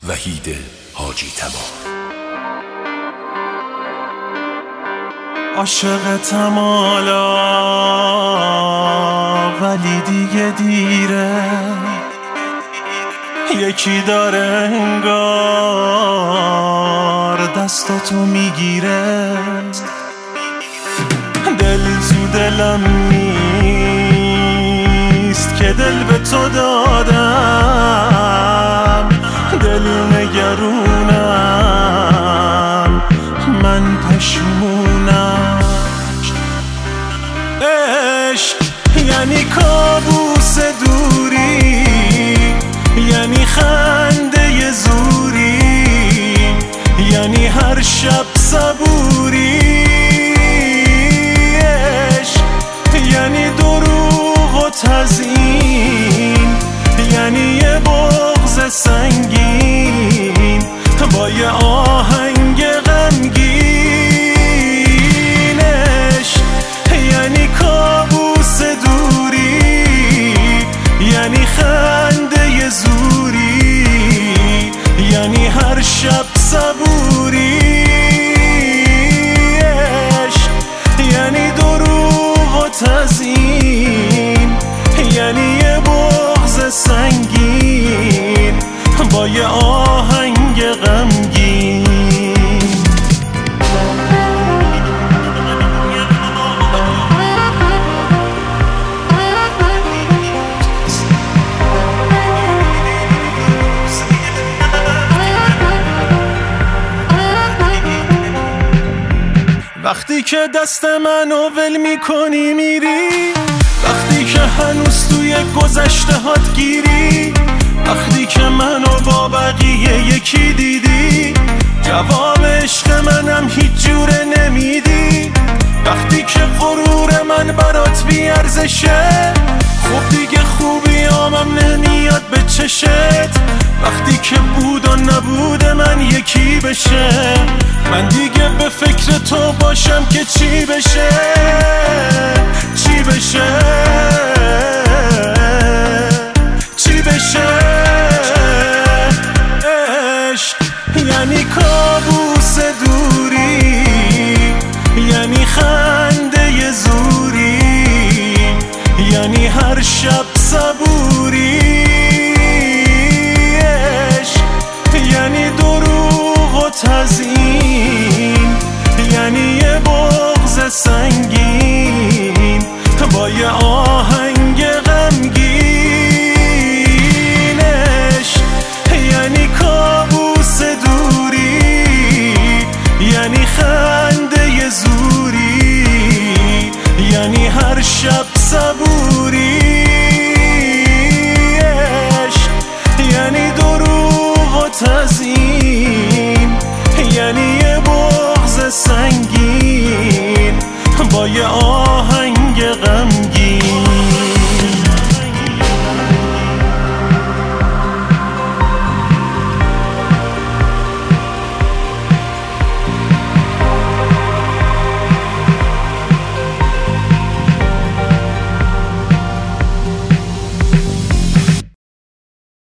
وحید حاجی تبار. عاشقتم حالا ولی دیگه دیره، یکی داره انگار دستاتو میگیره، دل تو دلم نیست که دل به تو دادم، دل نگرونم من پشیمونم. عشق یعنی کابوس دوری، یعنی خنده زوری، یعنی هر شب صبوری. عشق یعنی دروغ و تزیین، یعنی یه بغض سنگین با یه آهنگ غمگین. عشق یعنی کابوس دوری، یعنی خنده زوری، یعنی هر شب صبوری. عشق یعنی دروغ و تزیین، یعنی یه بغض سنگین با یه آهنگ غمگین. وقتی که دست منو ول میکنی میری، وقتی که هنوز توی گذشته هات گیری، وقتی که منو با بقیه یکی دیدی، جواب عشق منم هیچ جوره نمیدی. وقتی که غرور من برات بیارزشه، خب دیگه خوبیامم نمیاد به چشت. وقتی که بود و نبود من یکی بشه، من دیگه به فکر تو باشم که چی بشه، چی بشه، چی بشه. عشق یعنی کابوس دوری، یعنی خنده زوری، یعنی هر شب صبوری. عشق یعنی دروغ و تزیین، یعنی یه بغض سنگین با یه آهنگ غمگین. عشق یعنی کابوس دوری، یعنی خنده زوری، یعنی هر شب صبوری. عشق یعنی دروغ و تزیین، یعنی یه بغض سنگین با یه آهنگ غمگین.